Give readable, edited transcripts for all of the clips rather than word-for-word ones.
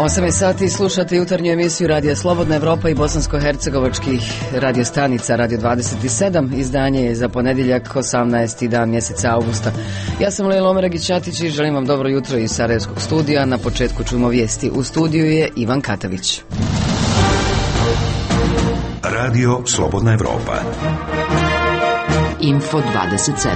8 je sati, slušate jutarnju emisiju Radija Slobodna Evropa i bosansko-hercegovačkih radiostanica Radio 27. Izdanje je za ponedjeljak 18. dan mjeseca augusta. Ja sam Lejla Omeragić-Ćatić i želim vam dobro jutro iz Sarajevskog studija. Na početku čujemo vijesti. U studiju je Ivan Katavić. Radio Slobodna Evropa. Info 27.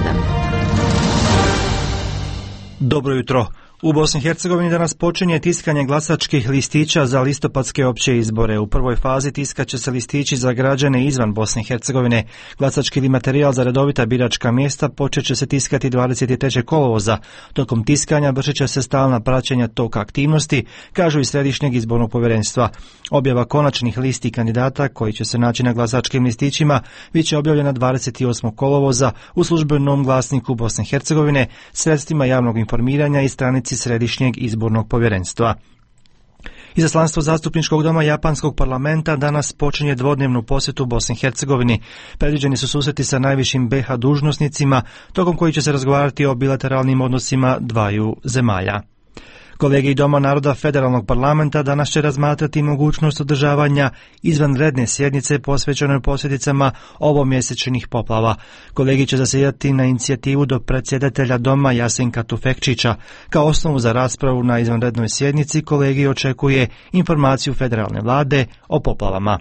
Dobro jutro. U Bosni i Hercegovini danas počinje tiskanje glasačkih listića za listopadske opće izbore. U prvoj fazi tiskat će se listići za građane izvan Bosne i Hercegovine. Glasački ili materijal za redovita biračka mjesta počet će se tiskati 23. kolovoza. Tokom tiskanja vršit će se stalna praćenja toka aktivnosti, kažu iz Središnjeg izbornog povjerenstva. Objava konačnih listi kandidata koji će se naći na glasačkim listićima bit će objavljena 28. kolovoza u službenom glasniku Bosne i Hercegovine, sredstvima javnog informiranja i stranici Središnjeg izbornog povjerenstva. Izaslanstvo zastupničkog doma Japanskog parlamenta danas počinje dvodnevnu posjetu Bosni i Hercegovini. Predviđeni su susreti sa najvišim BiH dužnosnicima, tokom koji će se razgovarati o bilateralnim odnosima dvaju zemalja. Kolegij Doma naroda Federalnog parlamenta danas će razmatrati mogućnost održavanja izvanredne sjednice posvećenoj posljedicama ovomjesečnih poplava. Kolegij će zasjedati na inicijativu do predsjedatelja Doma Jasenka Tufekčića. Kao osnovu za raspravu na izvanrednoj sjednici kolegij očekuje informaciju federalne vlade o poplavama.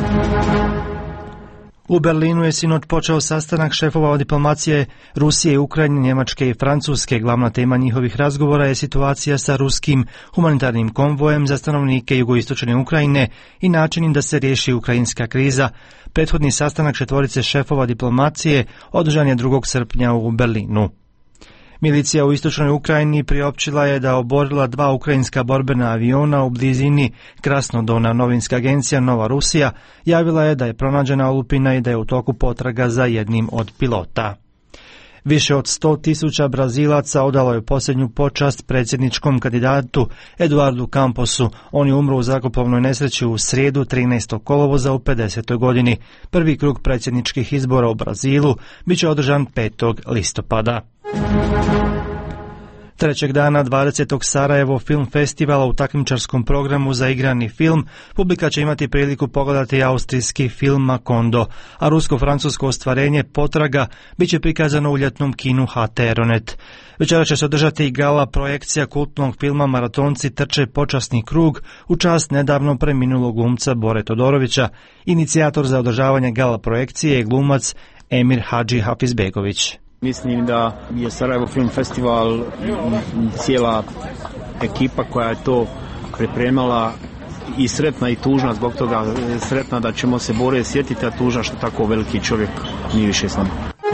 U Berlinu je sinoć počeo sastanak šefova diplomacije Rusije, Ukrajine, Njemačke i Francuske. Glavna tema njihovih razgovora je situacija sa ruskim humanitarnim konvojem za stanovnike jugoistočne Ukrajine i način da se riješi ukrajinska kriza. Prethodni sastanak četvorice šefova diplomacije održan je 2. srpnja u Berlinu. Milicija u istočnoj Ukrajini priopćila je da oborila 2 ukrajinska borbena aviona u blizini Krasnodona. Novinska agencija Nova Rusija javila je da je pronađena olupina i da je u toku potraga za jednim od pilota. Više od 100.000 Brazilaca odalo je posljednju počast predsjedničkom kandidatu Eduardu Camposu. On je umro u zrakoplovnoj nesreći u srijedu 13. kolovoza u 50. godini. Prvi krug predsjedničkih izbora u Brazilu bit će održan 5. listopada. Trećeg dana 20. Sarajevo film festivala u takmičarskom programu za igrani film publika će imati priliku pogledati austrijski film Macondo, a rusko-francusko ostvarenje Potraga bit će prikazano u ljetnom kinu HT Aeronet. Večera će se održati i gala projekcija kultnog filma Maratonci trče počasni krug u čast nedavno preminulog glumca Bore Todorovića. Inicijator za održavanje gala projekcije je glumac Emir Hadži Hafizbegović. Mislim da je Sarajevo Film Festival cijela ekipa koja je to pripremala i sretna i tužna zbog toga. Sretna da ćemo se Bore sjetiti, a tužna što tako veliki čovjek nije više s nama.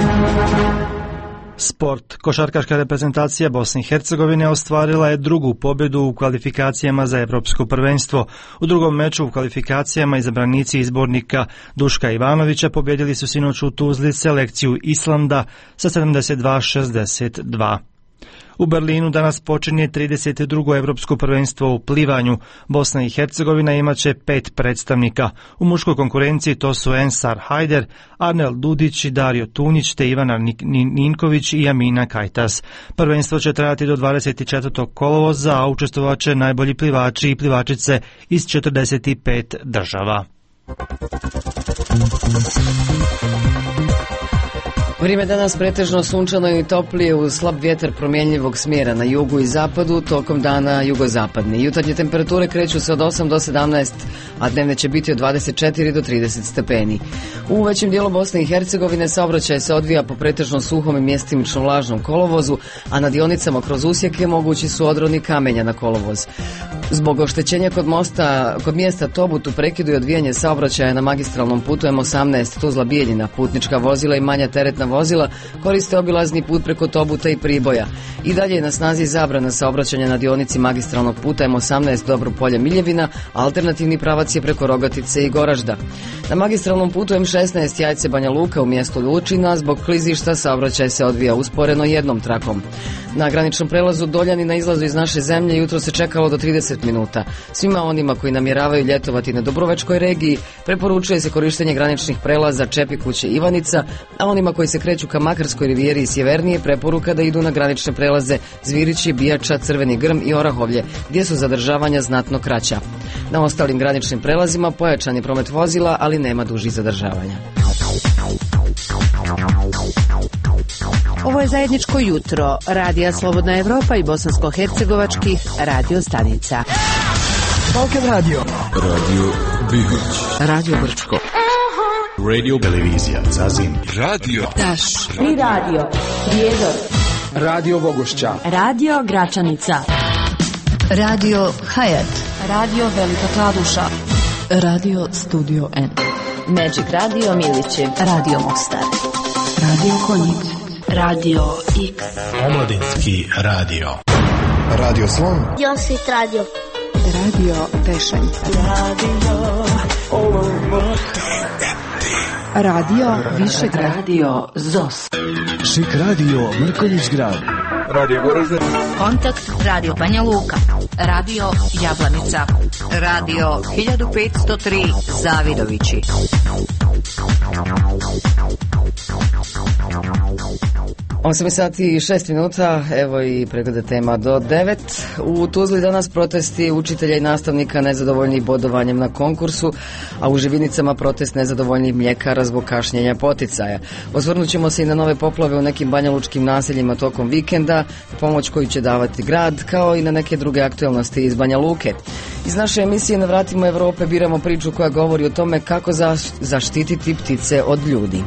Sport. Košarkaška reprezentacija Bosne i Hercegovine ostvarila je drugu pobjedu u kvalifikacijama za Evropsko prvenstvo. U drugom meču u kvalifikacijama izabranici izbornika Duška Ivanovića pobjedili su sinoć u Tuzli selekciju Islanda sa 72-62. U Berlinu danas počinje 32. Evropsko prvenstvo u plivanju. Bosna i Hercegovina imat će 5 predstavnika. U muškoj konkurenciji to su Ensar Hajder, Arnel Dudić, Dario Tunić te Ivana Ninković i Amina Kajtas. Prvenstvo će trajati do 24. kolovoza, a učestvovat će najbolji plivači i plivačice iz 45 država. Vrijeme danas pretežno sunčano i toplije uz slab vjetar promjenjivog smjera na jugu i zapadu, tokom dana jugozapadni. Jutarnje temperature kreću se od 8 do 17, a dnevne će biti od 24 do 30 stepeni. U većem dijelu Bosne i Hercegovine saobraćaj se odvija po pretežno suhom i mjestimično vlažnom kolovozu, a na dionicama kroz usjeke mogući su odroni kamenja na kolovoz. Zbog oštećenja kod mjesta Tobut u prekidu i odvijanje saobraćaja na magistralnom putu M18 Tuzla-Bijeljina, putnička vozila i manja teretna vozila koriste obilazni put preko Tobuta i Priboja. I dalje je na snazi zabrana saobraćanja na dionici magistralnog puta M18 Dobro polje Miljevina, alternativni pravac je preko Rogatice i Goražda. Na magistralnom putu M16 Jajce Banja Luka u mjestu Lučina zbog klizišta saobraćaj se odvija usporeno jednom trakom. Na graničnom prelazu Doljani na izlazu iz naše zemlje jutro se čekalo do 30 10 minuta. Svima onima koji namjeravaju ljetovati na Dubrovačkoj regiji preporučuje se korištenje graničnih prelaza Čepikuće i Ivanica, a onima koji se kreću ka Makarskoj rivijeri i sjevernije preporuka da idu na granične prelaze Zvirići, Bijača, Crveni Grm i Orahovlje, gdje su zadržavanja znatno kraća. Na ostalim graničnim prelazima pojačan je promet vozila, ali nema dužih zadržavanja. Ovo je zajedničko jutro Radija Slobodna Evropa i bosansko-hercegovačkih radio stanica. Balkan Radio, Radio Bihoć, Radio Brčko, Radio Televizija Zazin, Radio Taš, Tri Radio, Prijedor, Radio Bogošća, Radio Gračanica, Radio Hayat, Radio Velika Kladuša, Radio Studio N, Magic Radio Milići, Radio Mostar, Radio Konjic, Radio X, Omladinski radio, Radio Slon, Josit Radio, Radio Tešanj, Radio Višegrad, Radio ZOS, Šik Radio Mrkonjić Grad, Radio Goražde, Kontakt Radio Banja Luka, Radio Jablanica, Radio 1503 Zavidovići. Osam sati i 6 minuta, evo i pregleda tema do 9. U Tuzli danas protesti učitelja i nastavnika nezadovoljnih bodovanjem na konkursu, a u Živinicama protest nezadovoljnih mljekara zbog kašnjenja poticaja. Osvrnut ćemo se i na nove poplave u nekim banjalučkim naseljima tokom vikenda, pomoć koju će davati grad, kao i na neke druge aktualnosti iz Banja Luke. Iz naše emisije Na vratima Evrope biramo priču koja govori o tome kako zaštititi ptice od ljudi.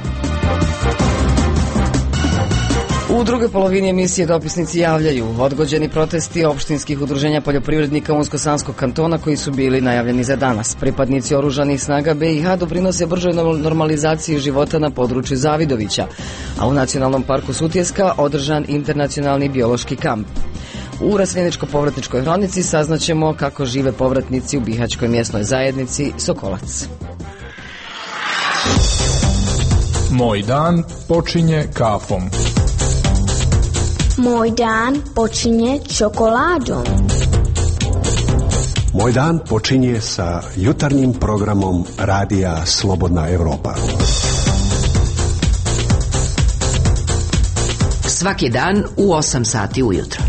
U drugoj polovini emisije dopisnici javljaju odgođeni protesti opštinskih udruženja poljoprivrednika Unsko-Sanskog kantona koji su bili najavljeni za danas. Pripadnici oružanih snaga BiH doprinose bržoj normalizaciji života na području Zavidovića, a u Nacionalnom parku Sutjeska održan internacionalni biološki kamp. U Rasljeničko-povratničkoj hronici saznaćemo kako žive povratnici u bihaćkoj mjesnoj zajednici Sokolac. Moj dan počinje kafom. Moj dan počinje čokoladom. Moj dan počinje sa jutarnjim programom Radija Slobodna Evropa. svaki dan u 8 sati ujutro.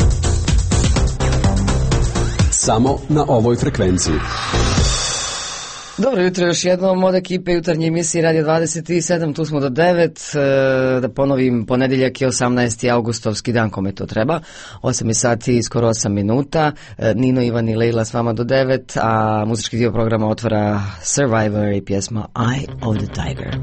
Samo na ovoj frekvenciji. Dobro jutro još jednom od ekipe jutarnje emisije Radio 27, tu smo do 9, da ponovim, ponedjeljak je 18. augustovski dan kome to treba, 8 sati i skoro 8 minuta, Nino, Ivan i Leila s vama do 9, a muzički dio programa otvara Survivor i pjesma Eye of the Tiger.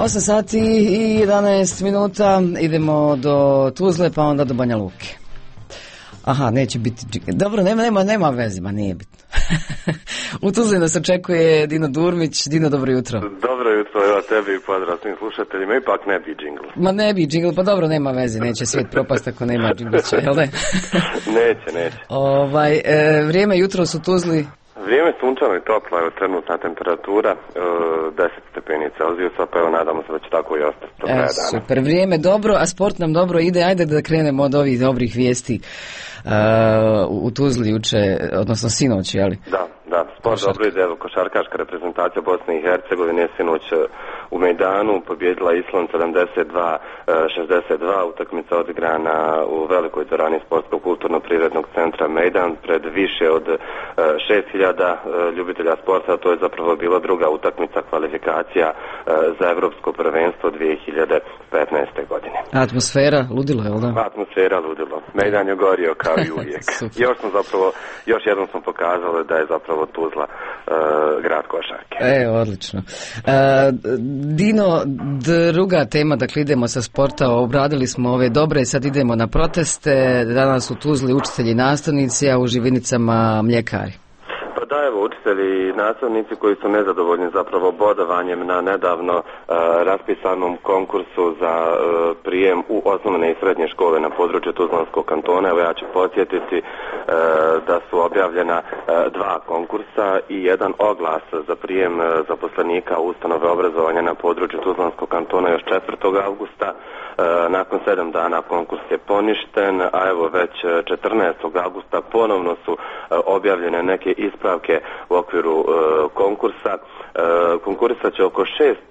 8 sati i 11 minuta, idemo do Tuzle pa onda do Banja Luke. Aha, neće biti... Dobro, nema veze, ma nije bitno. U Tuzli nas očekuje Dino Durmić. Dino, dobro jutro. Dobro jutro, evo tebi i pozdrav svim slušateljima, ipak ne bi džingl. Ma ne bi džingl, pa dobro, nema veze, neće svijet propast ako nema džinglića, jel ne? Neće. Vrijeme jutro su Tuzli. Vrijeme sunčano i toplo, evo trenutna temperatura 10 stepeni Celzijusa, pa evo nadamo se da će tako i ostati. Super, vrijeme dobro, a sport nam dobro ide, ajde da krenemo od ovih dobrih vijesti u Tuzli juče, odnosno sinoć, jeli? Da, sport dobro ide, evo košarkaška reprezentacija Bosne i Hercegovine je sinoć u Mejdanu pobjedila Island 72-62, utakmica odigrana u velikoj dvorani sportsko-kulturno-prirednog centra Mejdan pred više od 6.000 ljubitelja sporta. To je zapravo bila druga utakmica kvalifikacija za Evropsko prvenstvo 2015. godine. Atmosfera ludilo, jel da? Atmosfera ludilo. Mejdan je gorio kao i uvijek. Još jednom smo pokazali da je zapravo Tuzla grad košarke. Odlično. Dino, druga tema, dakle idemo sa sporta, obradili smo ove dobre, sad idemo na proteste, danas u Tuzli učitelji i nastavnici, a u Živinicama mljekari. Pa da, evo, učitelji i nastavnici koji su nezadovoljni zapravo bodovanjem na nedavno raspisanom konkursu za prijem u osnovne i srednje škole na području Tuzlanskog kantona. Evo, ja ću podsjetiti da su objavljena dva konkursa i jedan oglas za prijem zaposlenika u ustanove obrazovanja na području Tuzlanskog kantona još 4. avgusta. Nakon 7 dana konkurs je poništen, a evo već 14. augusta ponovno su objavljene neke ispravke u okviru konkursa. Konkurisat će oko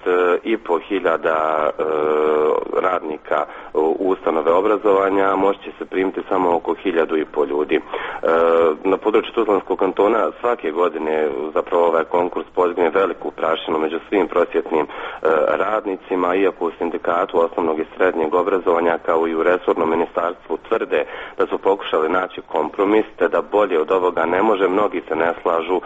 6.500 radnika u ustanove obrazovanja, moći će se primiti samo oko 1.500 ljudi. Na području Tuzlanskog kantona svake godine zapravo ovaj konkurs podigne veliku prašinu među svim prosvjetnim radnicima, iako u sindikatu osnovnog i srednjeg obrazovanja kao i u resornom ministarstvu tvrde da su pokušali naći kompromis, te da bolje od ovoga ne može. Mnogi se ne slažu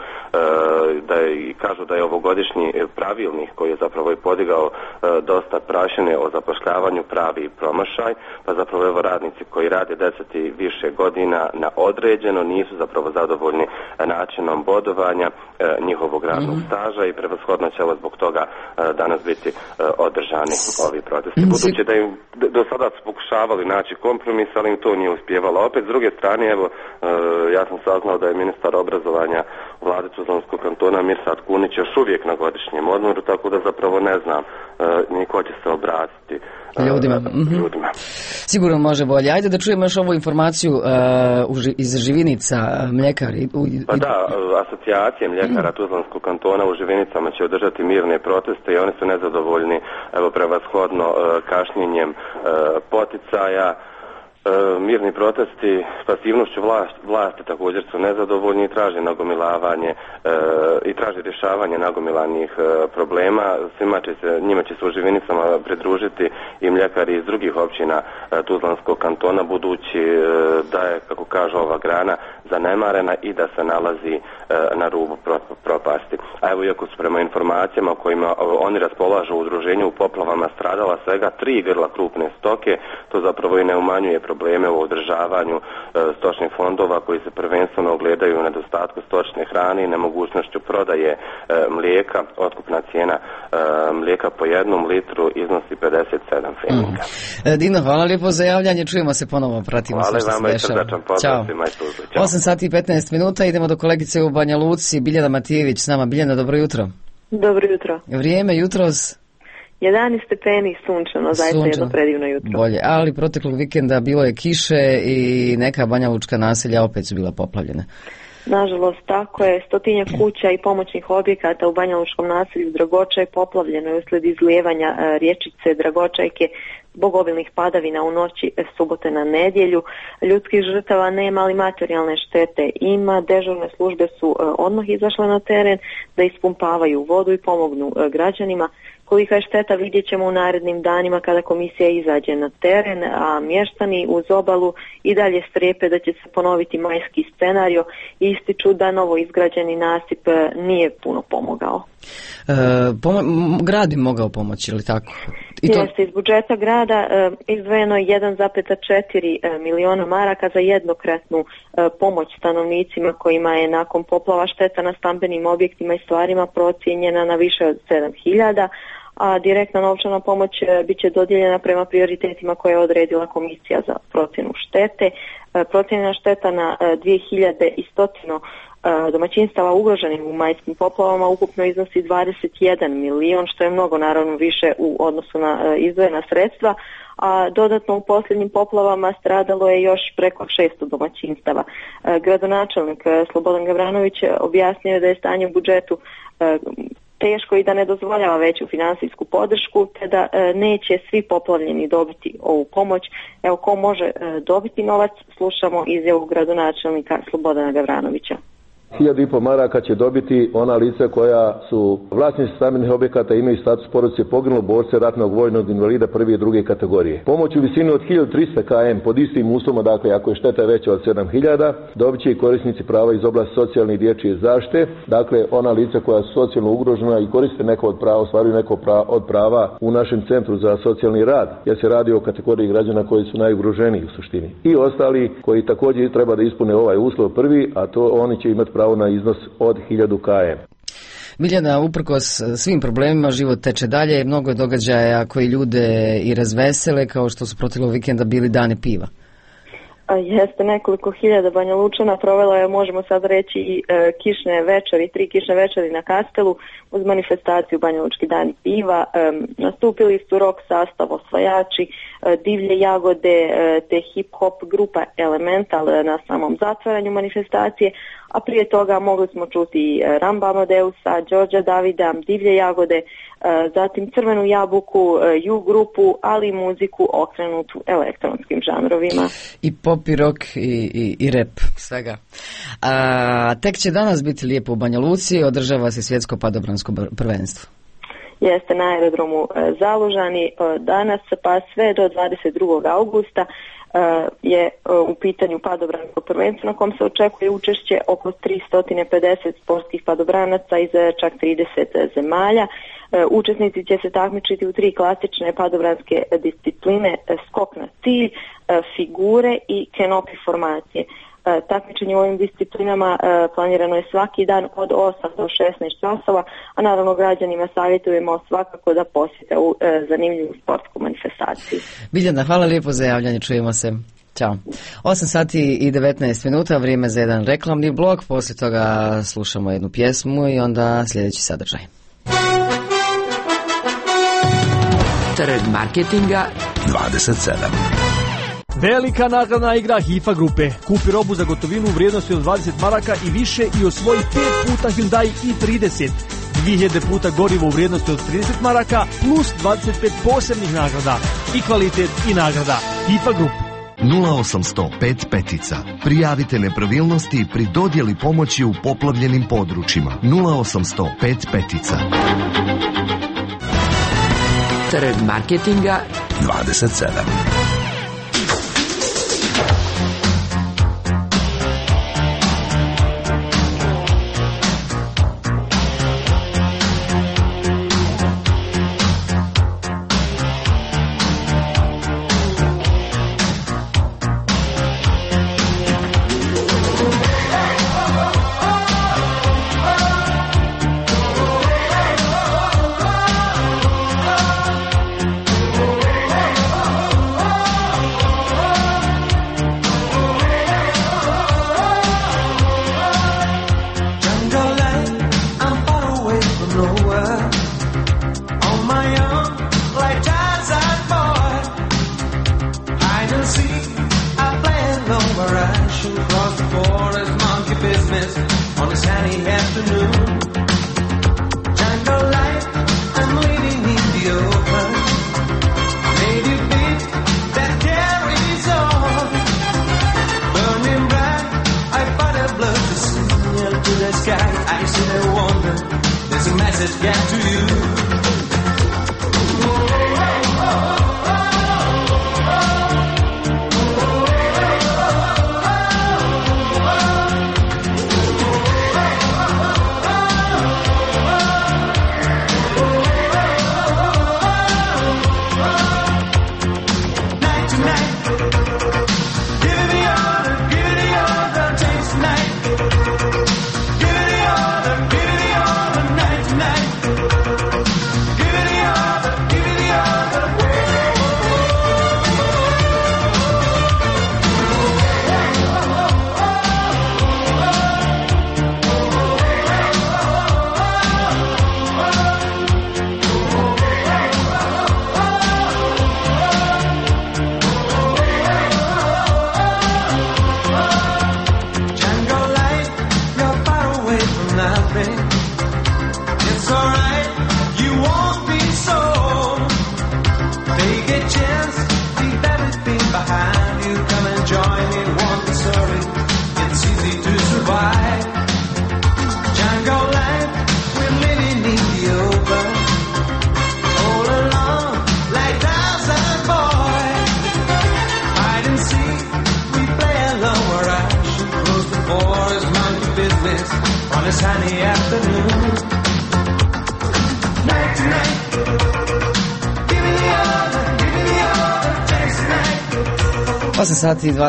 i kažu da je ovogodišnji pravilnik koji je zapravo i podigao dosta prašine o zapošljavanju pravi promašaj, pa zapravo evo radnici koji rade 10 i više godina na određeno nisu zapravo zadovoljni načinom bodovanja njihovog radnog staža i prevashodno će zbog toga danas biti održani ovi protesti. Budući da im do sada su pokušavali naći kompromis, ali im to nije uspjevalo. Opet, s druge strane, evo, ja sam saznao da je ministar obrazovanja vlade Tuzlanskog kantona Mirsad Kunić još uvijek na godišnjem odmoru, tako da zapravo ne znam ni ko će se obratiti ljudima. Sigurno može bolje. Ajde da čujemo još ovu informaciju iz Živinica mljekari. Pa da, asocijacije mljekara Tuzlanskog kantona u Živinicama će održati mirne proteste i oni su nezadovoljni, evo, prevashodno kašnjenjem poticaja. Mirni protesti s pasivnošću vlasti također su nezadovoljni i traže nagomilavanje i traže rješavanje nagomilanih problema. Njima će se u Živinicama pridružiti i mljekari iz drugih općina Tuzlanskog kantona, budući da je, kako kaže ova grana, zanemarena i da se nalazi na rubu propasti. A evo, iako su prema informacijama kojima oni raspolažu u udruženju u poplavama stradala svega 3 grla krupne stoke, to zapravo i ne umanjuje probleme u održavanju stočnih fondova koji se prvenstveno ogledaju u nedostatku stočne hrane i nemogućnošću prodaje mlijeka. Otkupna cijena mlijeka po 1 litru iznosi 57 pfeninga. Dino, hvala lijepo za javljanje, čujemo se ponovo, pratimo sve što se dešava. Ćao. 8 sati i 15 minuta, idemo do kolegice u Banja Luci, Biljana Matijević s nama. Biljana, dobro jutro. Dobro jutro. Vrijeme jutros? 11 stepeni, sunčano, zaista jedno predivno jutro. Bolje, ali proteklog vikenda bilo je kiše i neka banjalučka naselja opet su bila poplavljena. Nažalost, tako je. 100 kuća i pomoćnih objekata u banjalučkom naselju Dragočaj poplavljeno je uslijed izlijevanja rječice Dragočajke zbog obilnih padavina u noći subote na nedjelju. Ljudskih žrtava nema, ali materijalne štete ima. Dežurne službe su odmah izašle na teren da ispumpavaju vodu i pomognu građanima. Kolika je šteta vidjet ćemo u narednim danima kada komisija izađe na teren, a mještani uz obalu i dalje strepe da će se ponoviti majski scenario i ističu da novo izgrađeni nasip nije puno pomogao. Grad bi mogao pomoći, ili tako? Jeste, iz budžeta grada izdvojeno je 1,4 miliona maraka za jednokratnu pomoć stanovnicima kojima je nakon poplava šteta na stambenim objektima i stvarima procijenjena na više od 7.000, a direktna novčana pomoć bit će dodijeljena prema prioritetima koje je odredila Komisija za procjenu štete. Procjenjena šteta na 2100 domaćinstava ugroženih u majskim poplavama ukupno iznosi 21 milion, što je mnogo naravno više u odnosu na izdvojena sredstva, a dodatno u posljednjim poplavama stradalo je još preko 600 domaćinstava. Gradonačelnik Slobodan Gavranović objasnio je da je stanje u budžetu teško i da ne dozvoljava veću finansijsku podršku, te da neće svi poplavljeni dobiti ovu pomoć. Evo, ko može dobiti novac, slušamo izjavu gradonačelnika Slobodana Gavranovića. 1.500 maraka će dobiti ona lica koja su vlasnici stambenih objekata, imaju status porodice poginulog borca, ratnog vojnog invalida prve i druge kategorije. Pomoć u visini od 1300 km pod istim uslovima, dakle ako je šteta veća od 7.000, dobit će i korisnici prava iz oblasti socijalne i dječje zaštite, dakle ona lica koja su socijalno ugrožena i koriste neko od prava, ostvaruju neko od prava u našem centru za socijalni rad, jer se radi o kategoriji građana koji su najugroženiji u suštini. I ostali koji također treba da ispune ovaj uslov prvi, a to oni će imati pravo na iznos od 1000 km. Miljana, uprkos svim problemima, život teče dalje, mnogo je događaja koji ljude i razvesele, kao što su proteklog vikenda bili dani piva. Jeste, nekoliko hiljada Banja Lučana provela je, možemo sad reći, i kišne večeri, 3 kišne večeri na Kastelu uz manifestaciju Banja Lučki dani piva. Nastupili su rock sastav Osvajači, Divlje jagode te hip-hop grupa Elemental na samom zatvaranju manifestacije, a prije toga mogli smo čuti Ramba Amadeusa, Đorđa Davida, Divlje jagode, zatim Crvenu jabuku, Ju grupu, ali i muziku okrenutu elektronskim žanrovima. I pop i rock i rap, svega. Tek će danas biti lijepo u Banja Luci, održava se svjetsko padobransko prvenstvo. Jeste na aerodromu Zalužani danas, pa sve do 22. augusta je u pitanju padobransko prvenstvo na kom se očekuje učešće oko 350 sportskih padobranaca iz čak 30 zemalja. Učesnici će se takmičiti u 3 klasične padobranske discipline: skok na cilj, figure i kenopi formacije. Takmičenje u ovim disciplinama planirano je svaki dan od 8 do 16 časova, a naravno građanima savjetujemo svakako da posjete u zanimljivu sportsku manifestaciju. Biljana, hvala lijepo za javljanje, čujemo se. Ćao. 8 sati i 19 minuta, vrijeme za jedan reklamni blok, poslije toga slušamo jednu pjesmu i onda sljedeći sadržaj. Trend marketinga 27. Velika nagradna igra HIFA grupe. Kupi robu za gotovinu u vrijednosti od 20 maraka i više i osvoji 5 puta Hyundai i30. 2000 puta gorivo u vrijednosti od 30 maraka plus 25 posebnih nagrada. I kvalitet i nagrada. HIFA grup. 0805 petica. Prijavite nepravilnosti pri dodjeli pomoći u poplavljenim područjima. 0805 petica. Trend marketinga 27. chance, leave everything behind you. Come and join me, walk in Surrey. It's easy to survive. Jungle life, we're living in the open. All alone, like Tarzan boy. Hide and seek, we play alone where I should close the doors, monkey business on a sunny afternoon. Night to night. 8 sati i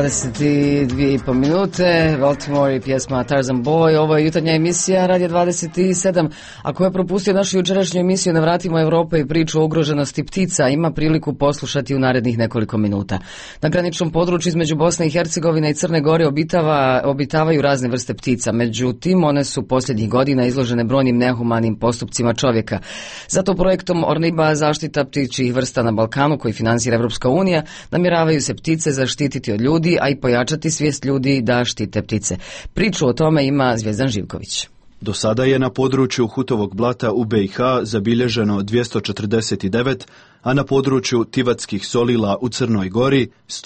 22,5 minute, Baltimore i pjesma Tarzan Boy. Ovo je jutarnja emisija Radio 27. Ako je propustio našu jučerašnju emisiju Ne vratimo Europe i priču o ugroženosti ptica, ima priliku poslušati u narednih nekoliko minuta. Na graničnom području između Bosne i Hercegovine i Crne Gore obitavaju razne vrste ptica. Međutim, one su posljednjih godina izložene brojnim nehumanim postupcima čovjeka. Zato projektom Orniba zaštita ptičjih vrsta na Balkanu, koji financira Evropska unija, namjeravaju se ptice zaštititi od ljudi, a i pojačati svijest ljudi da štite ptice. Priču o tome ima Zvijezdan Živković. Do sada je na području Hutovog blata u BiH zabilježeno 249, a na području Tivatskih solila u Crnoj Gori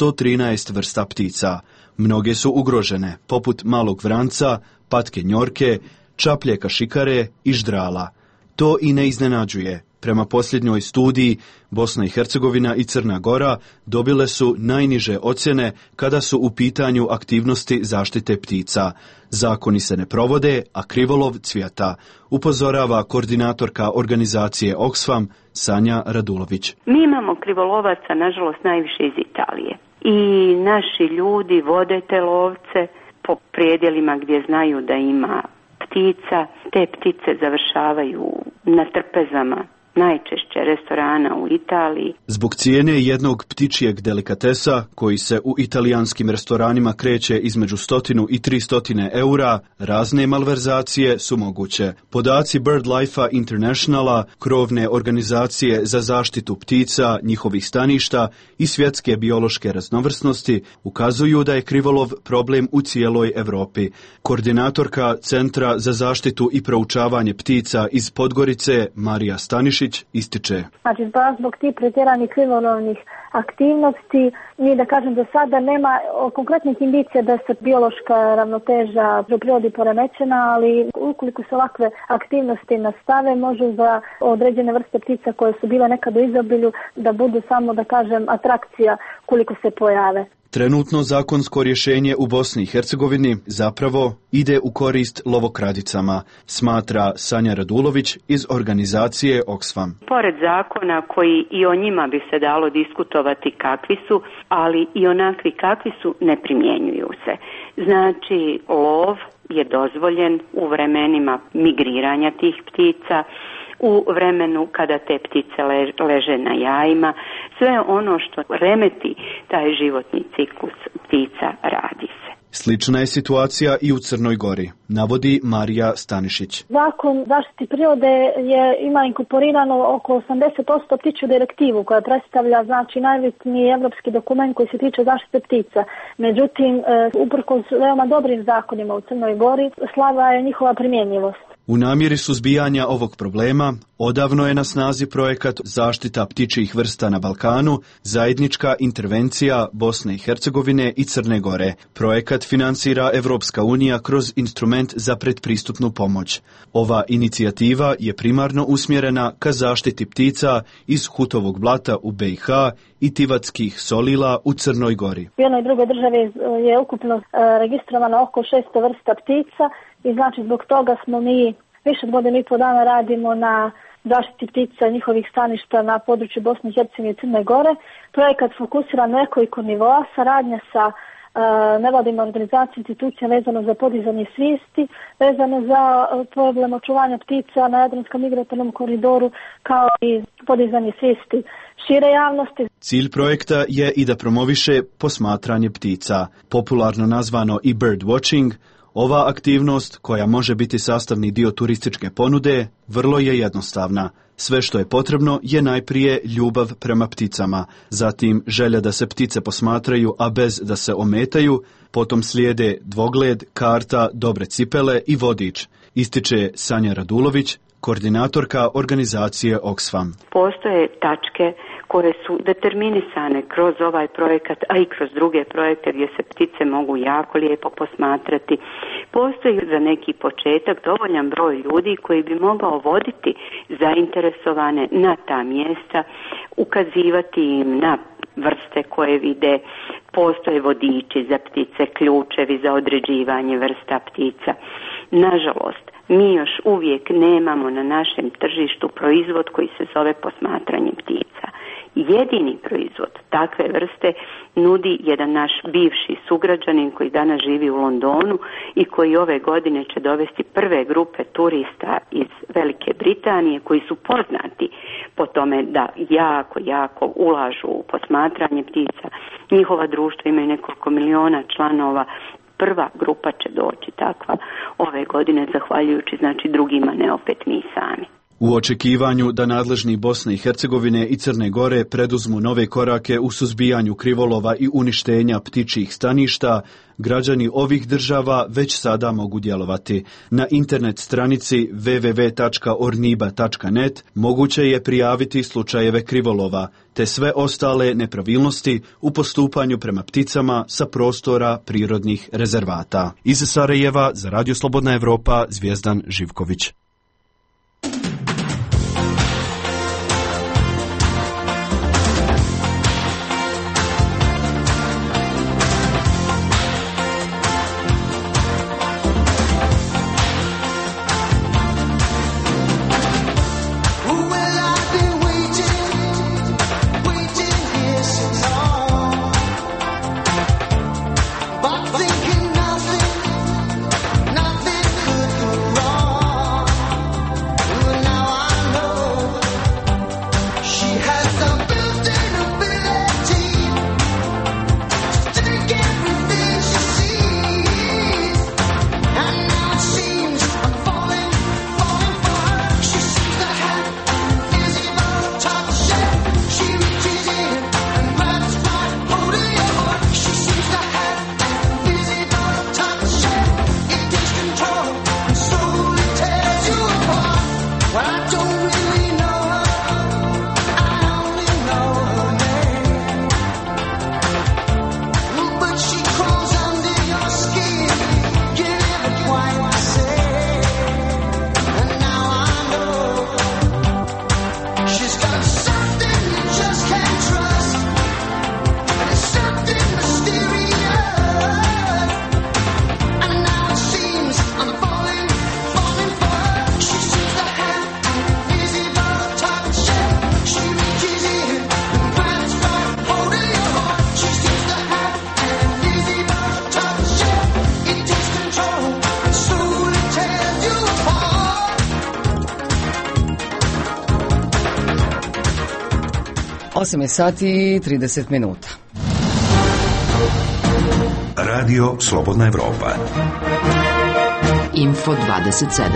113 vrsta ptica. Mnoge su ugrožene, poput malog vranca, patke njorke, čaplje kašikare i ždrala. To i ne iznenađuje. Prema posljednjoj studiji, Bosna i Hercegovina i Crna Gora dobile su najniže ocjene kada su u pitanju aktivnosti zaštite ptica. Zakoni se ne provode, a krivolov cvjeta, upozorava koordinatorka organizacije Oxfam Sanja Radulović. Mi imamo krivolovaca, nažalost, najviše iz Italije. I naši ljudi vode te lovce po predjelima gdje znaju da ima ptica. Te ptice završavaju na trpezama, najčešće restorana u Italiji. Zbog cijene jednog ptičjeg delikatesa, koji se u italijanskim restoranima kreće između 100 i 300 eura, razne malverzacije su moguće. Podaci BirdLife Internationala, krovne organizacije za zaštitu ptica, njihovih staništa i svjetske biološke raznovrsnosti, ukazuju da je krivolov problem u cijeloj Europi. Koordinatorka Centra za zaštitu i proučavanje ptica iz Podgorice, Marija Stanišić, ističe. Znači, zbog tih pretjeranih krivolovnih aktivnosti, mi da kažem do sada nema konkretnih indicija da se biološka ravnoteža u prirodi poremećena, ali ukoliko se ovakve aktivnosti nastave, može za određene vrste ptica koje su bile nekad u izobilju da budu samo, da kažem, atrakcija koliko se pojave. Trenutno zakonsko rješenje u Bosni i Hercegovini zapravo ide u korist lovokradicama, smatra Sanja Radulović iz organizacije Oxfam. Pored zakona koji i o njima bi se dalo diskutovati kakvi su, ali i onakvi kakvi su ne primjenjuju se. Znači, lov je dozvoljen u vremenima migriranja tih ptica, u vremenu kada te ptice leže na jajima, sve ono što remeti taj životni ciklus ptica radi se. Slična je situacija i u Crnoj Gori, navodi Marija Stanišić. Zakon zaštiti prirode ima inkorporirano oko 80% ptičju direktivu koja predstavlja znači najbitniji evropski dokument koji se tiče zaštite ptica. Međutim, uprkos veoma dobrim zakonima u Crnoj Gori, slaba je njihova primjenjivost. U namjeri suzbijanja ovog problema odavno je na snazi projekat Zaštita ptičjih vrsta na Balkanu, zajednička intervencija Bosne i Hercegovine i Crne Gore. Projekat financira Evropska unija kroz instrument za predpristupnu pomoć. Ova inicijativa je primarno usmjerena ka zaštiti ptica iz Hutovog blata u BiH i Tivatskih solila u Crnoj Gori. U jednoj drugoj državi je ukupno registrovano oko 600 vrsta ptica i znači zbog toga smo mi više od godinu i pol dana radimo na zaštiti ptica njihovih staništa na području Bosne i Hercegovine i Crne Gore. Projekat fokusira na nekoliko nivoa, saradnja sa nevladima organizacijama, institucija vezano za podizanje svijesti, vezano za problem očuvanja ptica na Jadranskom migratornom koridoru, kao i podizanje svijesti šire javnosti. Cilj projekta je i da promoviše posmatranje ptica, popularno nazvano i bird watching. Ova aktivnost, koja može biti sastavni dio turističke ponude, vrlo je jednostavna. Sve što je potrebno je najprije ljubav prema pticama, zatim želja da se ptice posmatraju, a bez da se ometaju, potom slijede dvogled, karta, dobre cipele i vodič, ističe Sanja Radulović, koordinatorka organizacije Oxfam. Postoje tačke koje su determinisane kroz ovaj projekat, a i kroz druge projekte gdje se ptice mogu jako lijepo posmatrati. Postoji za neki početak dovoljan broj ljudi koji bi mogao voditi zainteresovane na ta mjesta, ukazivati im na vrste koje vide, postoje vodiči za ptice, ključevi za određivanje vrsta ptica. Nažalost, mi još uvijek nemamo na našem tržištu proizvod koji se zove posmatranje ptica. Jedini proizvod takve vrste nudi jedan naš bivši sugrađanin koji danas živi u Londonu i koji ove godine će dovesti prve grupe turista iz Velike Britanije koji su poznati po tome da jako ulažu u posmatranje ptica. Njihova društva imaju nekoliko miliona članova. Prva grupa će doći takva ove godine, zahvaljujući znači drugima, ne opet mi sami. U očekivanju da nadležni Bosne i Hercegovine i Crne Gore preduzmu nove korake u suzbijanju krivolova i uništenja ptičjih staništa, građani ovih država već sada mogu djelovati. Na internet stranici www.orniba.net moguće je prijaviti slučajeve krivolova, te sve ostale nepravilnosti u postupanju prema pticama sa prostora prirodnih rezervata. Iz Sarajeva za Radio Slobodna Evropa, Zvijezdan Živković. Sati i 30 minuta. Radio Slobodna Evropa. Info 27.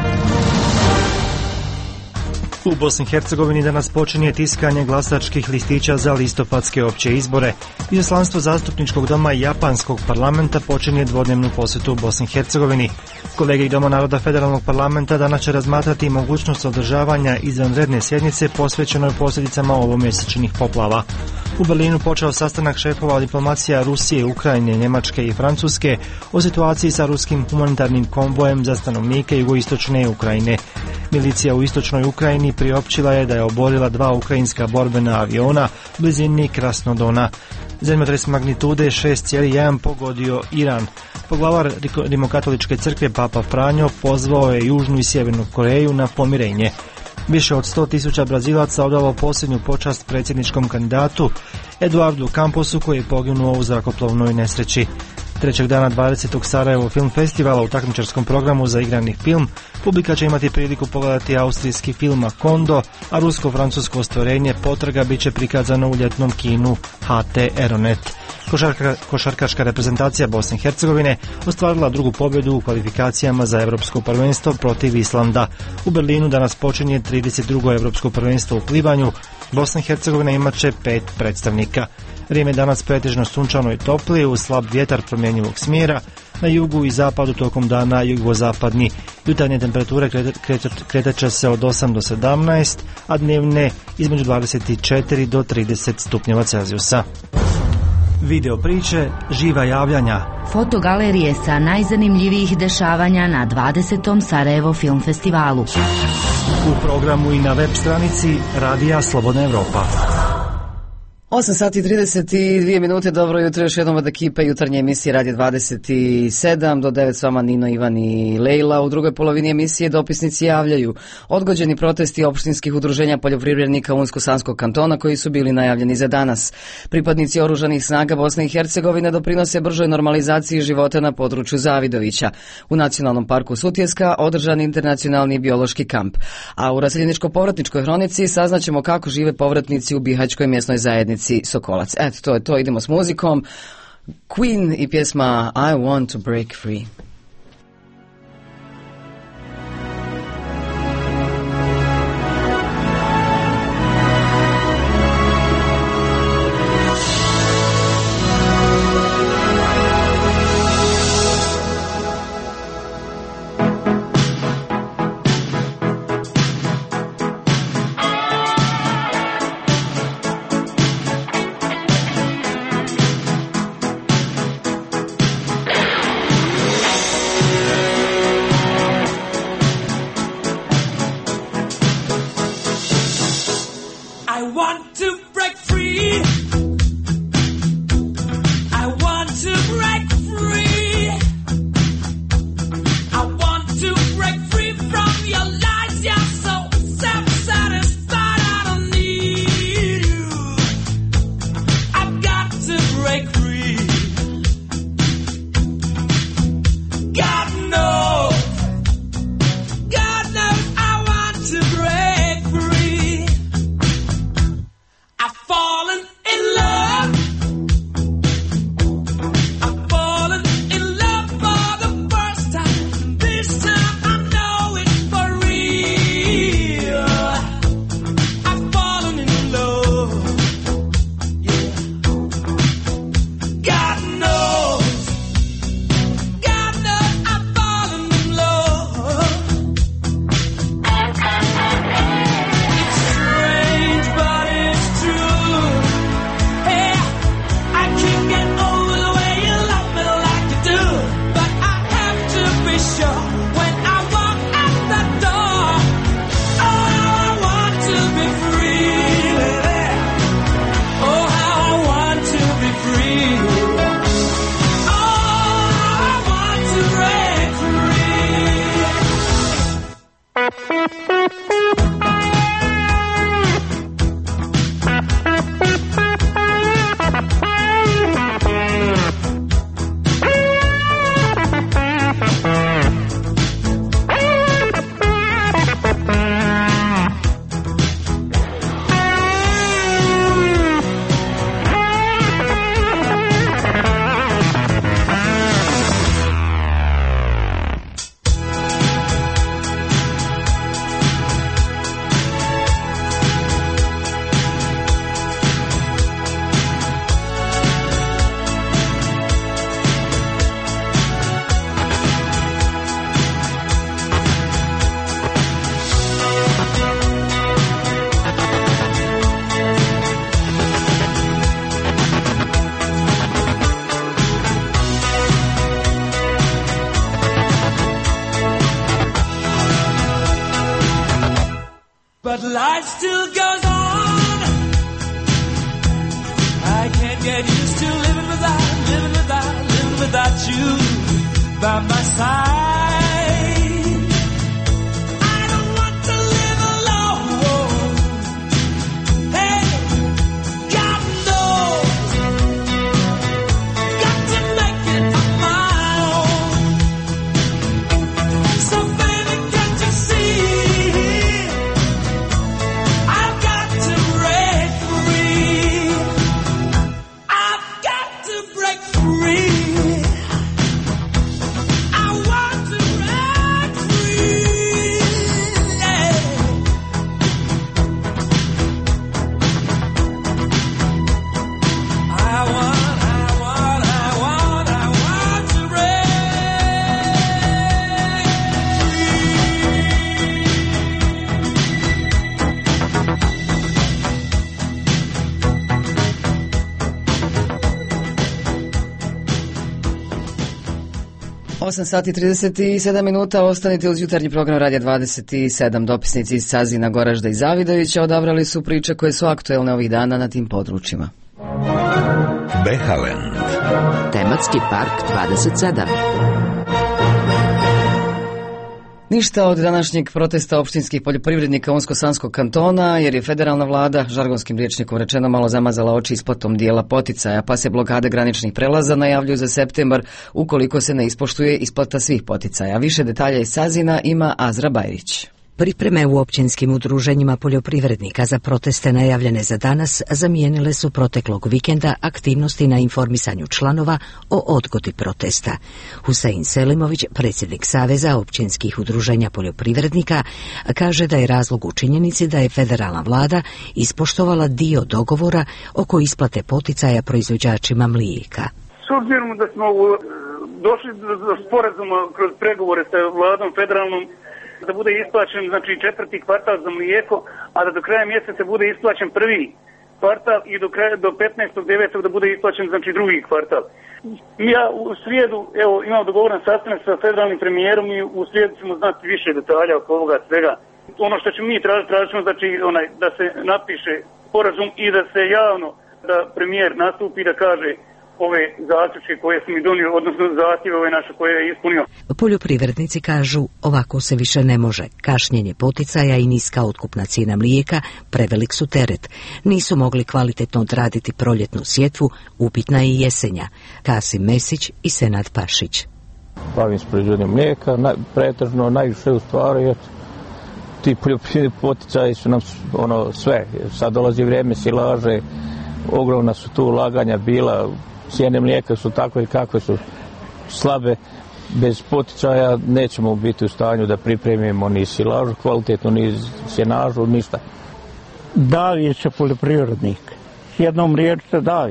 U Bosni i Hercegovini danas počinje tiskanje glasačkih listića za listopadske opće izbore. Izaslanstvo zastupničkog doma i japanskog parlamenta počinje dvodnevnu posjetu u Bosni i Hercegovini. Kolege i Doma naroda federalnog parlamenta danas će razmatrati mogućnost održavanja izvanredne sjednice posvećenoj posljedicama ovomjesečnih poplava. U Berlinu počeo sastanak šefova diplomacija Rusije, Ukrajine, Njemačke i Francuske o situaciji sa ruskim humanitarnim konvojem za stanovnike jugoistočne Ukrajine. Milicija u istočnoj Ukrajini priopćila je da je oborila 2 ukrajinska borbena aviona blizini Krasnodona. Zemljotres magnitude 6,1 pogodio Iran. Poglavar Rimokatoličke crkve Papa Franjo pozvao je Južnu i Sjevernu Koreju na pomirenje. Više od 100.000 Brazilaca odalo posljednju počast predsjedničkom kandidatu Eduardu Camposu koji je poginuo u zrakoplovnoj nesreći. Trećeg dana 20. Sarajevo film festivala u takmičarskom programu za igrani film publika će imati priliku pogledati austrijski film Kondo, a rusko-francusko ostvarenje Potraga bit će prikazano u ljetnom kinu HT Aeronet. Košarkaška reprezentacija Bosne i Hercegovine ostvarila drugu pobjedu u kvalifikacijama za Europsko prvenstvo protiv Islanda. U Berlinu danas počinje 32. Europsko prvenstvo u plivanju. Bosna i Hercegovina imat će 5 predstavnika. Vrijeme danas pretežno sunčano i toplije uz slab vjetar promjenjivog smjera. na jugu i zapadu, tokom dana jugozapadni. Jutarnje temperature kretat će se od 8 do 17, a dnevne između 24 do 30 stupnjeva Celzijusa. Video priče, živa javljanja. Fotogalerije sa najzanimljivijih dešavanja na 20. Sarajevo Film Festivalu. U programu i na web stranici Radija Slobodna Evropa. 8 sati 32 minute, dobro jutro, još jednom od ekipe jutarnje emisije Radio 27, do 9 s vama Nino, Ivan i Lejla. U drugoj polovini emisije dopisnici javljaju odgođeni protesti opštinskih udruženja poljoprivrednika Unsko-Sanskog kantona koji su bili najavljeni za danas. Pripadnici oružanih snaga Bosne i Hercegovine doprinose bržoj normalizaciji života na području Zavidovića. U Nacionalnom parku Sutjeska održan internacionalni biološki kamp. A u raseljeničko-povratničkoj hronici saznaćemo kako žive povratnici u Bihaćkoj mjesnoj zajednici Sokolac. Eto, to je to, idemo s muzikom. Queen i pjesma I Want to Break Free. But life still goes on. I can't get used to living without you by my side. I don't want to live alone. Hey, God knows, got to make it on my own. So baby, can't you see? Break free. I want 8 sati 37 minuta, ostanite uz jutarnji program Radija 27. Dopisnici iz Sazina, Goražda i Zavidovića odabrali su priče koje su aktuelne ovih dana na tim područjima. Behalend. Tematski park 27. Ništa od današnjeg protesta opštinskih poljoprivrednika Unsko-Sanskog kantona, jer je federalna vlada, žargonskim rječnikom rečeno, malo zamazala oči isplatom dijela poticaja, pa se blokade graničnih prelaza najavljuju za septembar ukoliko se ne ispoštuje isplata svih poticaja. Više detalja iz Sazina ima Azra Bajrić. Pripreme u općinskim udruženjima poljoprivrednika za proteste najavljene za danas zamijenile su proteklog vikenda aktivnosti na informisanju članova o odgodi protesta. Husein Selimović, predsjednik Saveza općinskih udruženja poljoprivrednika, kaže da je razlog u činjenici da je federalna vlada ispoštovala dio dogovora oko isplate poticaja proizvođačima mlijeka. S obzirom da smo došli do sporazuma kroz pregovore sa vladom federalnom, da bude isplaćen četvrti kvartal za mlijeko, a da do kraja mjeseca bude isplaćen prvi kvartal i do 15.9. da bude isplaćen drugi kvartal. Ja u srijedu imam dogovoran sastanak sa federalnim premijerom i u srijedu ćemo znati više detalja oko ovoga svega. Ono što ćemo mi tražiti da se napiše sporazum i da se javno, da premijer nastupi da kaže ove zaključke koje su mi donio, odnosno zahtjeve ove naše koje je ispunio. Poljoprivrednici kažu ovako se više ne može. Kašnjenje poticaja i niska otkupna cijena mlijeka prevelik su teret. Nisu mogli kvalitetno odraditi proljetnu sjetvu, upitna je i jesenja. Kasim Mesić i Senad Pašić. Bavim se proizvodnjom mlijeka, pretežno najviše u stvari, jer ti poljoprivredni poticaji su nam sve. Sad dolazi vrijeme silaže, ogromna su tu ulaganja bila, cijene mlijeka su takve kakve su slabe, bez poticaja nećemo biti u stanju da pripremimo ni silažu kvalitetno, ni sjenažu, ništa. Davi se poljoprivrednik, jednom riječ se davi.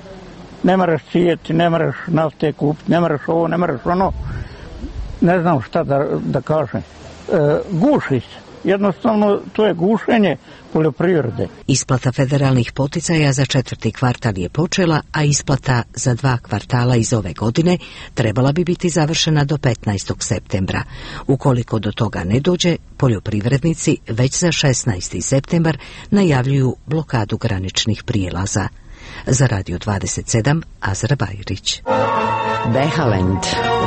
Ne moraš sijeti, ne moraš nafte kupiti, ne moraš ovo, ne moraš ono, ne znam šta da kažem. Guši se. Jednostavno, to je gušenje poljoprivrede. Isplata federalnih poticaja za četvrti kvartal je počela, a isplata za 2 kvartala iz ove godine trebala bi biti završena do 15. septembra. Ukoliko do toga ne dođe, poljoprivrednici već za 16. septembar najavljuju blokadu graničnih prijelaza. Za Radio 27, Azra Bajrić. Behalend.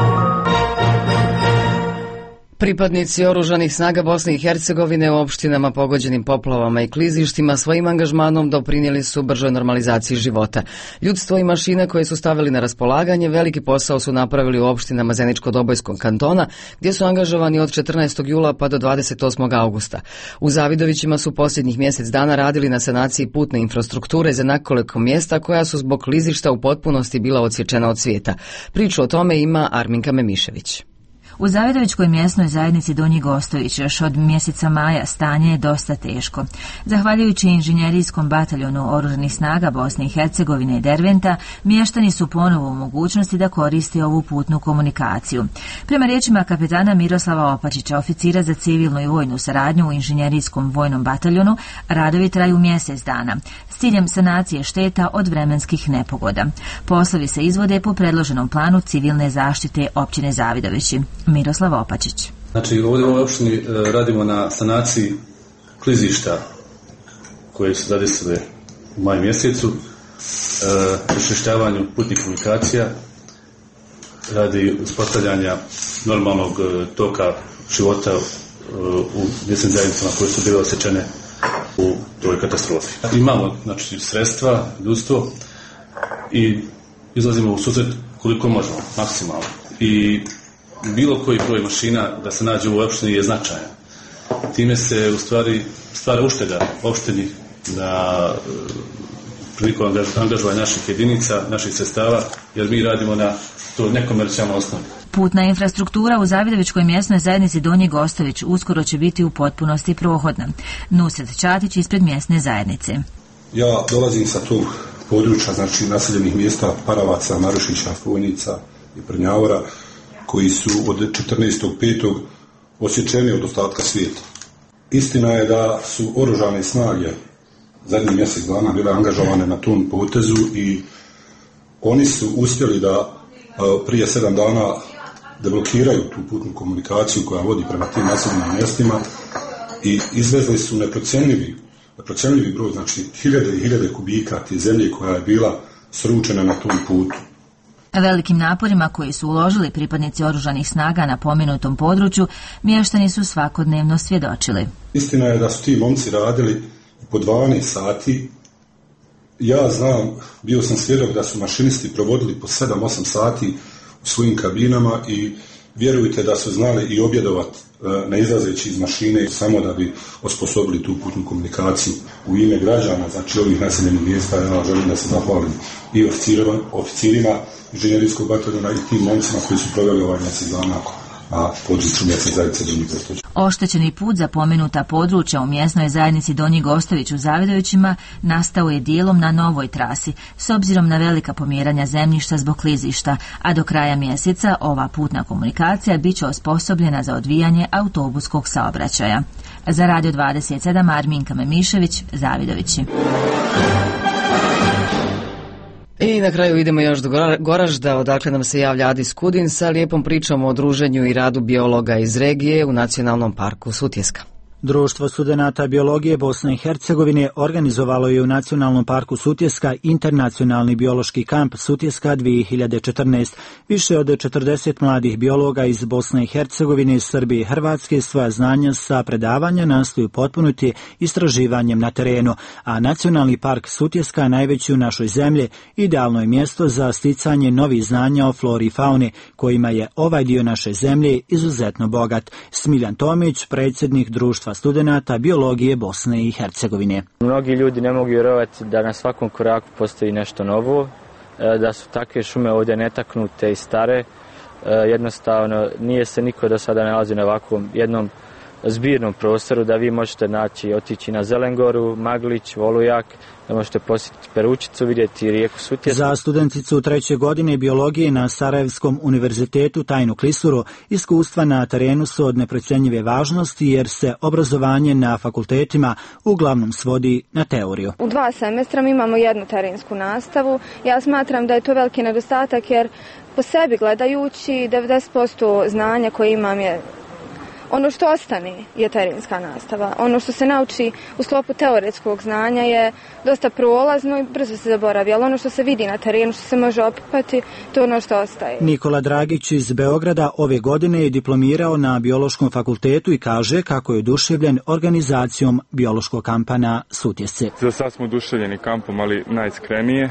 Pripadnici oružanih snaga Bosne i Hercegovine u opštinama pogođenim poplavama i klizištima svojim angažmanom doprinijeli su bržoj normalizaciji života. Ljudstvo i mašine koje su stavili na raspolaganje veliki posao su napravili u opštinama Zeničko-Dobojskog kantona, gdje su angažovani od 14. jula pa do 28. augusta. U Zavidovićima su posljednjih mjesec dana radili na sanaciji putne infrastrukture za nekoliko mjesta koja su zbog klizišta u potpunosti bila odsječena od svijeta. Priču o tome ima Arminka Memišević. U Zavidovićkoj mjesnoj zajednici Donji Gostović još od mjeseca maja stanje je dosta teško. Zahvaljujući inženjerijskom bataljonu oružanih snaga Bosne i Hercegovine i Derventa, mještani su ponovo u mogućnosti da koriste ovu putnu komunikaciju. Prema riječima kapetana Miroslava Opačića, oficira za civilnu i vojnu saradnju u inženjerijskom vojnom bataljonu, radovi traju mjesec dana s ciljem sanacije šteta od vremenskih nepogoda. Poslovi se izvode po predloženom planu civilne zaštite općine Zavidovići. Miroslav Opačić. Znači, ovdje u ovoj opštini radimo na sanaciji klizišta koje su zadesile u maju mjesecu, pročišćavanju putnih komunikacija, radi uspostavljanja normalnog toka života u mjesnim zajednicama koje su bile osjećane u toj katastrofi. Imamo sredstva, ljudstvo i izlazimo u susret koliko možemo, maksimalno. I bilo koji broj mašina da se nađe u opštini je značajan. Time se u stvari stvara ušteda opštini na prilikom angažovanja naših jedinica, naših sredstava, jer mi radimo na to nekomercijalnoj osnovi. Putna infrastruktura u Zavidovićkoj mjesnoj zajednici Donji Gostović uskoro će biti u potpunosti prohodna. Nusret Čatić ispred mjesne zajednice. Ja dolazim sa tog područja, naseljenih mjesta Paravaca, Marušića, Fujnica i Prnjavora, koji su od 14.5. osjećeni od ostatka svijeta. Istina je da su oružane snage zadnjih mjesec dana bile angažovane na tom potezu i oni su uspjeli da prije 7 dana da blokiraju tu putnu komunikaciju koja vodi prema tim naseljenim mjestima i izvezli su neprocjenjivi broj, znači hiljade i hiljade kubika te zemlje koja je bila sručena na tom putu. Velikim naporima koji su uložili pripadnici oružanih snaga na pomenutom području, mještani su svakodnevno svjedočili. Istina je da su ti momci radili po 12 sati. Ja znam, bio sam svjedok da su mašinisti provodili po 7-8 sati u svojim kabinama i vjerujte da su znali i objedovati ne izlazeći iz mašine samo da bi osposobili tu putnu komunikaciju. U ime građana, znači ovih naseljenih mjesta, ja želim da se zahvalim i oficirima inženjerijskog bataljona i tim momcima koji su proveli ovaj mjesec dana na području mjesne zajednice Donji Gostović. Oštećeni put za pomenuta područja u mjesnoj zajednici Donji Gostović u Zavidovićima nastao je dijelom na novoj trasi, s obzirom na velika pomjeranja zemljišta zbog klizišta, a do kraja mjeseca ova putna komunikacija bit će osposobljena za odvijanje autobuskog saobraćaja. Za Radio 27 Arminka Memišević, Zavidovići. I na kraju idemo još do Goražda, odakle nam se javlja Adis Kudin sa lijepom pričom o druženju i radu biologa iz regije u Nacionalnom parku Sutjeska. Društvo studenata biologije Bosne i Hercegovine organizovalo je u Nacionalnom parku Sutjeska internacionalni biološki kamp Sutjeska 2014. Više od 40 mladih biologa iz Bosne i Hercegovine, Srbije i Hrvatske svoja znanja sa predavanja nastoju potpuniti istraživanjem na terenu, a Nacionalni park Sutjeska, najveći u našoj zemlji, idealno je mjesto za sticanje novih znanja o flori i fauni, kojima je ovaj dio naše zemlje izuzetno bogat. Smiljan Tomić, predsjednik Društva studenata biologije Bosne i Hercegovine. Mnogi ljudi ne mogu vjerovati da na svakom koraku postoji nešto novo, da su takve šume ovdje netaknute i stare. Jednostavno nije se niko do sada nalazi na ovakvom jednom zbirnom prostoru da vi možete otići na Zelengoru, Maglić, Volujak, da možete posjetiti Peručicu, vidjeti rijeku Sutjesku. Za studenticu 3. godine biologije na Sarajevskom univerzitetu Tajnu Klisuru iskustva na terenu su od neprocjenjive važnosti jer se obrazovanje na fakultetima uglavnom svodi na teoriju. U 2 semestra mi imamo jednu terensku nastavu. Ja smatram da je to veliki nedostatak jer po sebi gledajući 90% znanja koje imam je ono što ostane je terenska nastava. Ono što se nauči u sklopu teoretskog znanja je dosta prolazno i brzo se zaboravi, ali ono što se vidi na terenu, što se može opipati, to je ono što ostaje. Nikola Dragić iz Beograda ove godine je diplomirao na Biološkom fakultetu i kaže kako je oduševljen organizacijom biološkog kampa na Sutjesci. Za sad smo oduševljeni kampom, ali najiskrenije.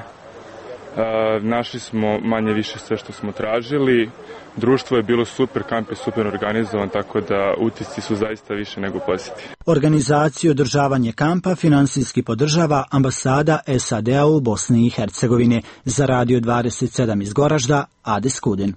Našli smo manje više sve što smo tražili. Društvo je bilo super, kamp je super organizovan, tako da utisci su zaista više nego pozitivni. Organizaciju održavanje kampa finansijski podržava ambasada SAD-a u Bosni i Hercegovini. Za Radio 27 iz Goražda, Adis Kudin.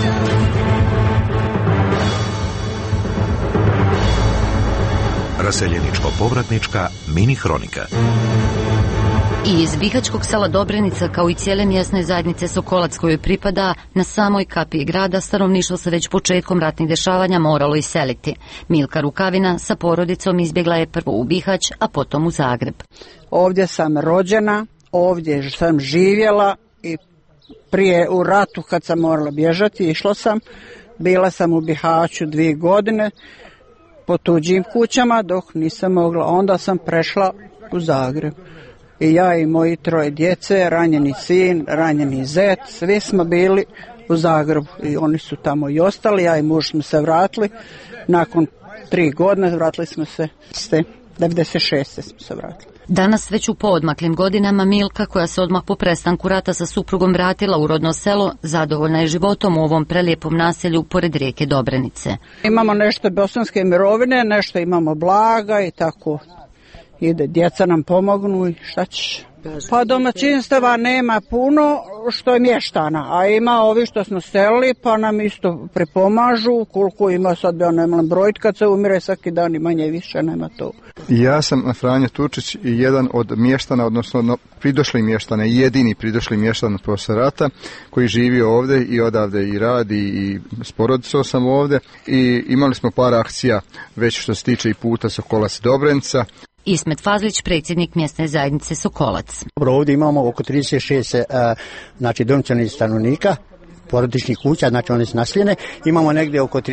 Raseljeničko-povratnička mini hronika. I iz bihaćkog sela Dobrenica, kao i cijele mjesne zajednice Sokolac kojoj pripada, na samoj kapiji grada stanovništvo se već početkom ratnih dešavanja moralo iseliti. Milka Rukavina sa porodicom izbjegla je prvo u Bihać, a potom u Zagreb. Ovdje sam rođena, ovdje sam živjela i prije u ratu kad sam morala bježati, išla sam, bila sam u Bihaću 2 godine po tuđim kućama dok nisam mogla, onda sam prešla u Zagreb. I ja i moji 3 djece, ranjeni sin, ranjeni zet, svi smo bili u Zagrebu i oni su tamo i ostali, ja i muž smo se vratili, nakon 3 godine vratili smo se, 96. smo se vratili. Danas već u poodmaklim godinama Milka, koja se odmah po prestanku rata sa suprugom vratila u rodno selo, zadovoljna je životom u ovom prelijepom naselju pored rijeke Dobrenice. Imamo nešto bosanske mirovine, nešto imamo blaga i tako ide, djeca nam pomognu i šta ćeš. Pa domaćinstava nema puno što je mještana, a ima ovi što smo selili pa nam isto pripomažu, koliko ima sad ja nemam brojit, kad se umire svaki dan i manje više nema to. Ja sam Franjo Turčić i jedan od mještana, odnosno pridošli mještana, jedini pridošli mještan posle rata koji živi ovdje i odavde i radi i s porodicom sam ovdje i imali smo par akcija već što se tiče i puta Sokolac Dobrenica. Ismet Fazlić, predsjednik mjesne zajednice Sokolac. Ovdje imamo oko 36 znači domicilnih stanovnika, porodičnih kuća, znači one su naseljene. Imamo negdje oko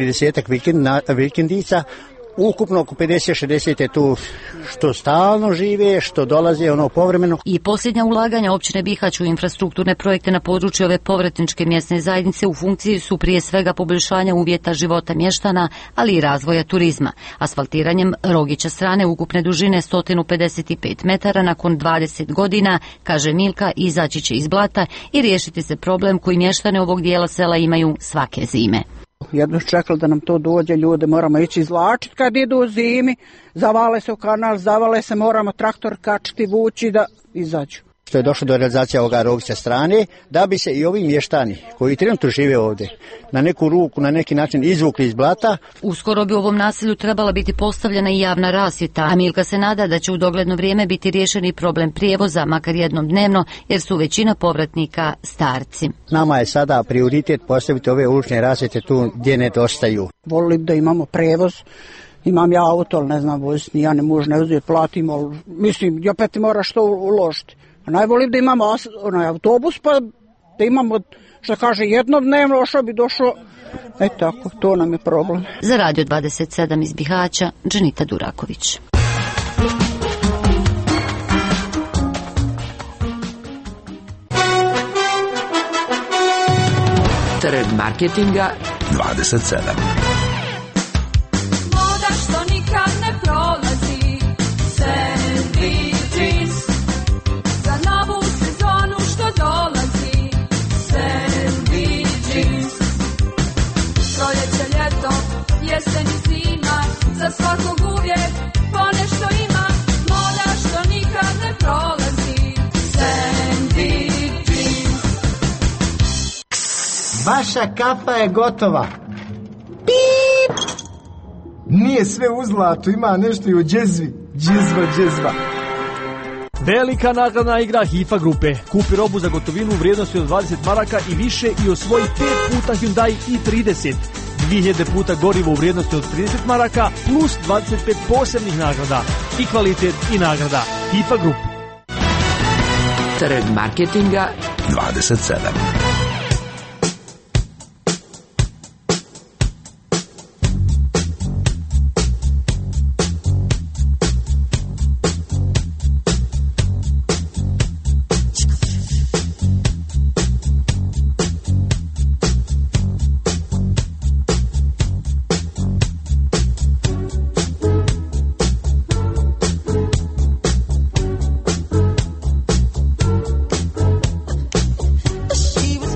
30 vikendica, ukupno oko 50-60 je tu što stalno žive, što dolaze ono povremeno. I posljednja ulaganja općine Bihać u infrastrukturne projekte na području ove povratničke mjesne zajednice u funkciji su prije svega poboljšanja uvjeta života mještana, ali i razvoja turizma. Asfaltiranjem Rogića strane ukupne dužine 155 metara nakon 20 godina, kaže Milka, izaći će iz blata i riješiti se problem koji mještane ovog dijela sela imaju svake zime. Jedno čekali da nam to dođe, ljude moramo ići izvlačiti kad idu u zimi, zavale se u kanal, zavale se, moramo traktor kačiti, vući da izađu. Što je došlo do realizacije ovoga Rogića strane, da bi se i ovi mještani koji trenutno žive ovdje na neku ruku, na neki način izvukli iz blata. Uskoro bi u ovom naselju trebala biti postavljena i javna rasvjeta, a Milka se nada da će u dogledno vrijeme biti riješen i problem prijevoza, makar jednom dnevno, jer su većina povratnika starci. Nama je sada prioritet postaviti ove ulične rasvjete tu gdje nedostaju. Volili da imamo prijevoz. Imam ja auto, ali ne znam voziti, ja ne možem ne uzeti, platim, ali mislim, opet moraš to uložiti. Najvolim da imamo autobus, pa da imamo, što kaže, jednodnevno, što bi došlo, tako, to nam je problem. Za Radio 27 iz Bihaća, Dženita Duraković. Tred marketinga 27. Moda što nikad ne prolazi, Sandy jeans. Za novu sezonu što dolazi, Sandy jeans. Proljeće, ljeto, jesen i zima, za svakog uvijek ponešto ima. Moda što nikad ne prolazi, Sandy jeans. Vaša kapa je gotova. Pip! Nije sve u zlatu, ima nešto i u džezvi. Džezva. Velika nagradna igra HIFA grupe. Kupi robu za gotovinu u vrijednosti od 20 maraka i više i osvoji 5 puta Hyundai i30. 2000 puta gorivo u vrijednosti od 30 maraka plus 25 posebnih nagrada. I kvalitet i nagrada. HIFA Group. Tred marketinga 27. She was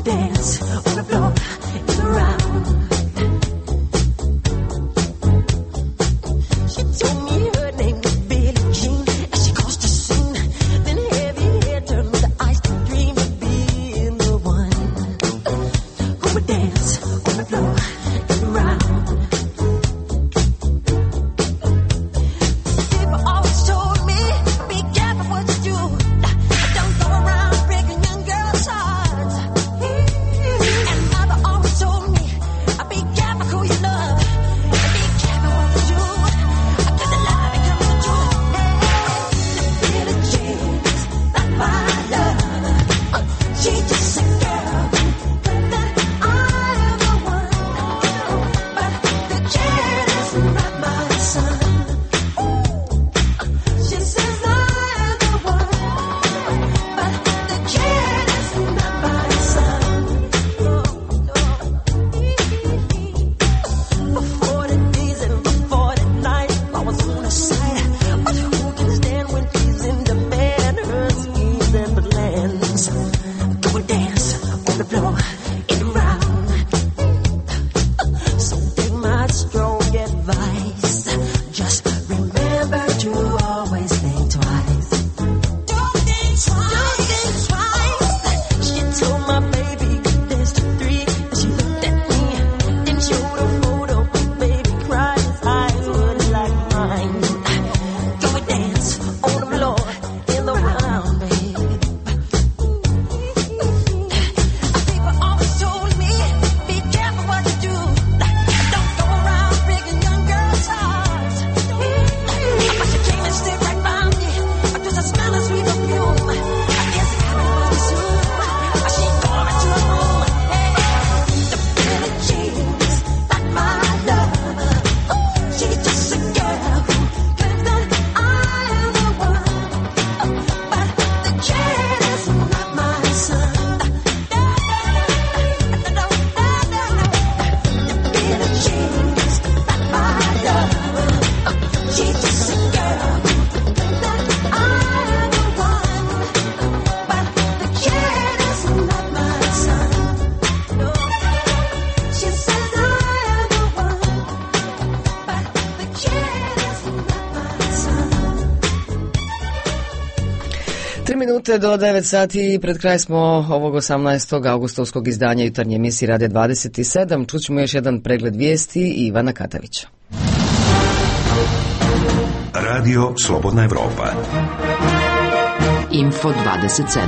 minute do 9 sati, pred kraj smo ovog 18. augustovskog izdanja jutarnje emisije Radija 27. Čućemo još jedan pregled vijesti Ivana Katavića. Radio Slobodna Evropa. Info 27.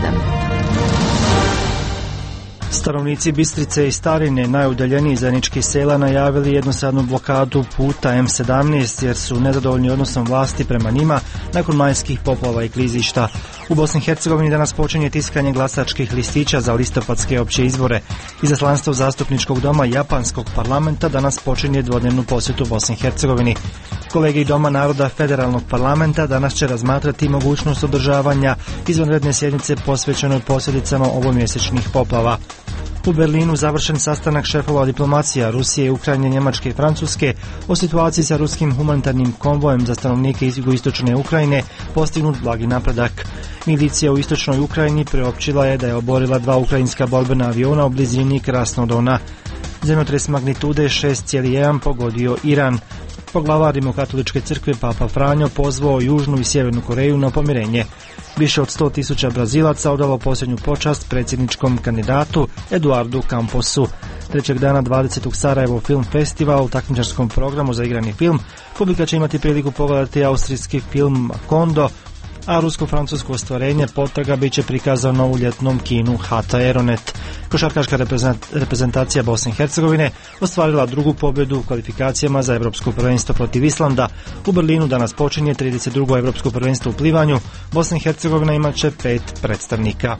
Stanovnici Bistrice i Starine, najudaljeniji zajedničkih sela, najavili jednosadnu blokadu puta M17 jer su nezadovoljni odnosom vlasti prema njima nakon majskih poplava i klizišta. U Bosni i Hercegovini danas počinje tiskanje glasačkih listića za listopadske opće izbore. Izaslanstvo zastupničkog doma Japanskog parlamenta danas počinje dvodnevnu posjetu Bosni i Hercegovini. Kolegi Doma naroda Federalnog parlamenta danas će razmatrati mogućnost održavanja izvanredne sjednice posvećenoj posljedicama ovomjesečnih poplava. U Berlinu završen sastanak šefova diplomacija Rusije, Ukrajine, Njemačke i Francuske o situaciji sa ruskim humanitarnim konvojem za stanovnike iz jugoistočne Ukrajine, postignut blagi napredak. Milicija u istočnoj Ukrajini preopćila je da je oborila 2 ukrajinska borbena aviona u blizini Krasnodona. Zemljotres magnitude 6,1 pogodio Iran. Poglavar Rimokatoličke crkve Papa Franjo pozvao Južnu i Sjevernu Koreju na pomirenje. Više od 100.000 Brazilaca odalo posljednju počast predsjedničkom kandidatu Eduardu Camposu. Trećeg dana 20. Sarajevo Film Festival u takmičarskom programu za igrani film publika će imati priliku pogledati austrijski film Kondo, a rusko-francusko ostvarenje Potraga bit će prikazano u ljetnom kinu Hata Aeronet. Košarkaška reprezentacija Bosne i Hercegovine ostvarila drugu pobjedu u kvalifikacijama za Europsko prvenstvo protiv Islanda. U Berlinu danas počinje 32. Europsko prvenstvo u plivanju. Bosna i Hercegovina imat će 5 predstavnika.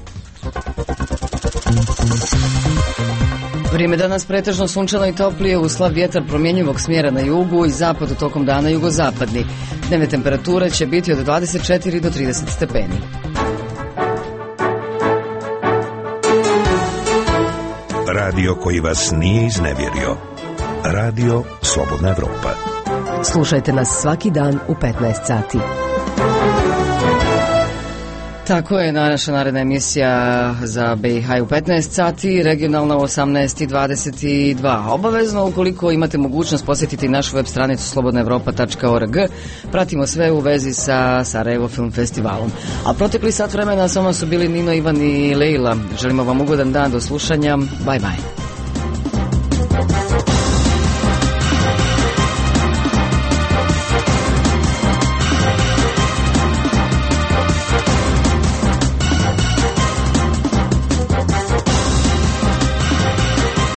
Vrijeme danas pretežno sunčano i toplije, uz slab vjetar promjenjivog smjera na jugu i zapadu, tokom dana jugozapadni. Dnevne temperature će biti od 24 do 30 stepeni. Radio koji vas nije iznevjerio. Radio Slobodna Evropa. Slušajte nas svaki dan u 15 sati. Tako je, naša naredna emisija za BiH u 15 sati, regionalna u 18:22. Obavezno, ukoliko imate mogućnost, posjetiti našu web stranicu slobodnaevropa.org. Pratimo sve u vezi sa Sarajevo Film Festivalom. A protekli sat vremena s vama su bili Nino, Ivan i Leila. Želimo vam ugodan dan, do slušanja. Bye bye.